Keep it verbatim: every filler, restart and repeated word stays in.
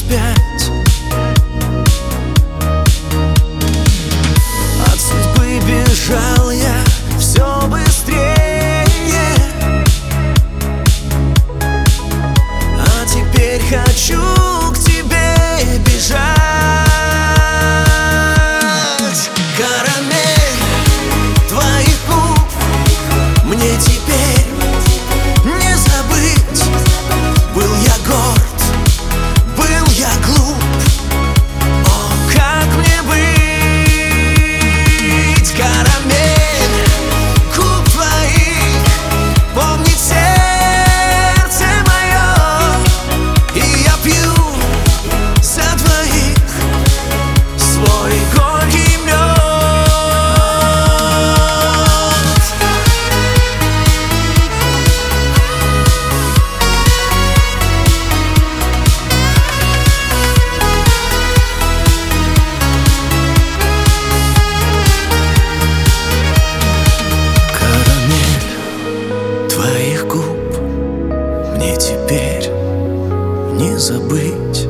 вспять. От судьбы бежал я все быстрее, а теперь хочу к тебе бежать. Карамель твоих губ мне теперь не забыть. Был я горд, был я глуп, о, как мне быть? Карамель губ твоих помнит сердце мое, и я пью за двоих свой горький мед. Твоих губ мне теперь не забыть.